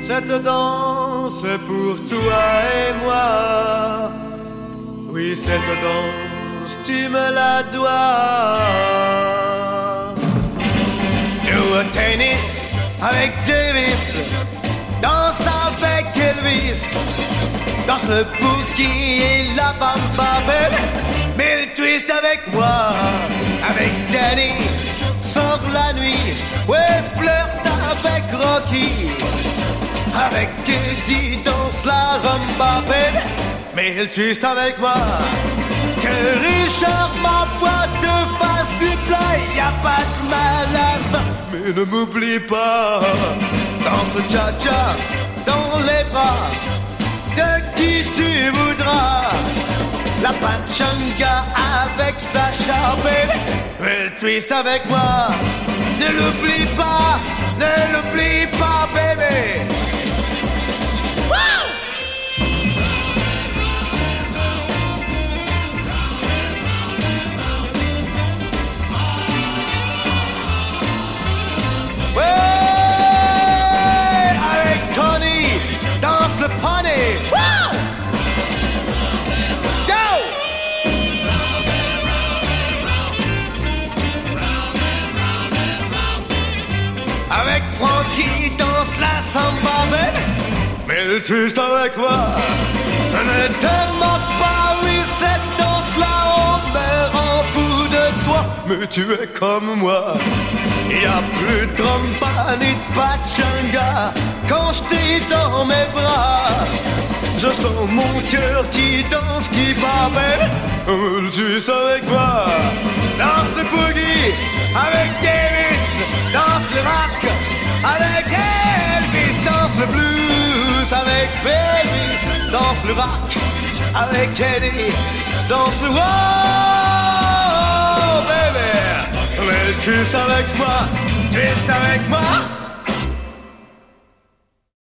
Cette danse est pour toi et moi. Oui, cette danse, tu me la dois. Joue au tennis avec Davis, danse avec Elvis, danse le boogie et la bamba, baby. Mais le twist avec moi, avec Danny, sors la nuit, ouais, flirte avec Rocky, avec Eddie, danse la rumba, baby. Mais le twist avec moi, que Richard, ma foi, te fasse du plat, y a pas de mal à ça. Mais ne m'oublie pas, danse le cha-cha dans les bras de qui tu voudras. La pachanga avec Sacha, baby. Mais le twist avec moi, ne l'oublie pas, baby. Woo! Ouais, avec Tony, danse le pony. Woo! Go! Avec Frankie, danse la samba, baby. Mais le twist avec moi, ne te moque pas, oui, cette danse-là, on me rend fou de toi. Mais tu es comme moi, y a plus de rumba ni de pachanga quand je t'ai dans mes bras. Je sens mon cœur qui danse, qui bat, baby. Le twist avec moi, danse le boogie avec Davis, danse le rock avec Elvis, danse le blues avec Elvis, danse le rock avec Eddie, danse le wow, baby. Mais twist avec moi,